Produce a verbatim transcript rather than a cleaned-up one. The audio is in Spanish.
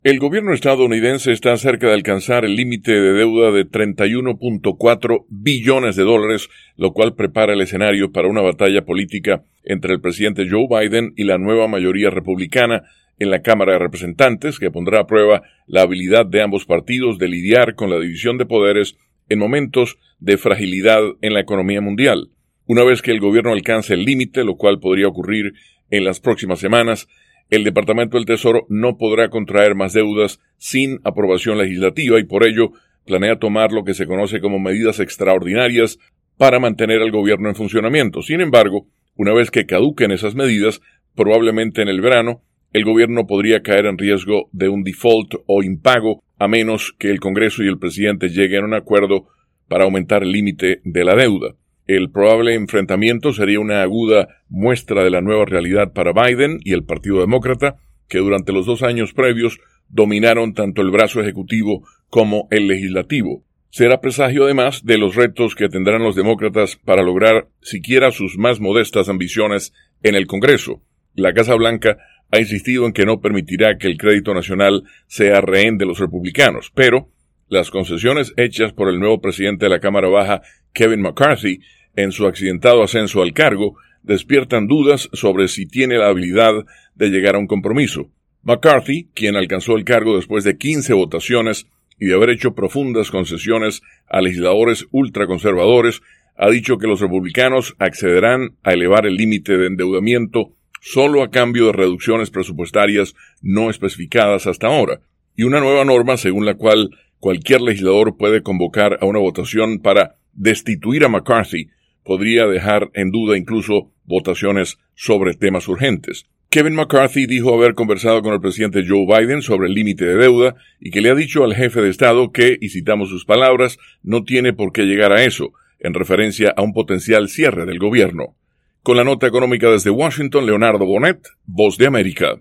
El gobierno estadounidense está cerca de alcanzar el límite de deuda de treinta y uno punto cuatro billones de dólares, lo cual prepara el escenario para una batalla política entre el presidente Joe Biden y la nueva mayoría republicana en la Cámara de Representantes, que pondrá a prueba la habilidad de ambos partidos de lidiar con la división de poderes en momentos de fragilidad en la economía mundial. Una vez que el gobierno alcance el límite, lo cual podría ocurrir en las próximas semanas, el Departamento del Tesoro no podrá contraer más deudas sin aprobación legislativa y por ello planea tomar lo que se conoce como medidas extraordinarias para mantener al gobierno en funcionamiento. Sin embargo, una vez que caduquen esas medidas, probablemente en el verano, el gobierno podría caer en riesgo de un default o impago a menos que el Congreso y el presidente lleguen a un acuerdo para aumentar el límite de la deuda. El probable enfrentamiento sería una aguda muestra de la nueva realidad para Biden y el Partido Demócrata, que durante los dos años previos dominaron tanto el brazo ejecutivo como el legislativo. Será presagio además de los retos que tendrán los demócratas para lograr siquiera sus más modestas ambiciones en el Congreso. La Casa Blanca ha insistido en que no permitirá que el crédito nacional sea rehén de los republicanos, pero las concesiones hechas por el nuevo presidente de la Cámara Baja, Kevin McCarthy, en su accidentado ascenso al cargo, despiertan dudas sobre si tiene la habilidad de llegar a un compromiso. McCarthy, quien alcanzó el cargo después de quince votaciones y de haber hecho profundas concesiones a legisladores ultraconservadores, ha dicho que los republicanos accederán a elevar el límite de endeudamiento solo a cambio de reducciones presupuestarias no especificadas hasta ahora, y una nueva norma según la cual cualquier legislador puede convocar a una votación para destituir a McCarthy podría dejar en duda incluso votaciones sobre temas urgentes. Kevin McCarthy dijo haber conversado con el presidente Joe Biden sobre el límite de deuda y que le ha dicho al jefe de Estado que, y citamos sus palabras, no tiene por qué llegar a eso, en referencia a un potencial cierre del gobierno. Con la nota económica desde Washington, Leonardo Bonet, Voz de América.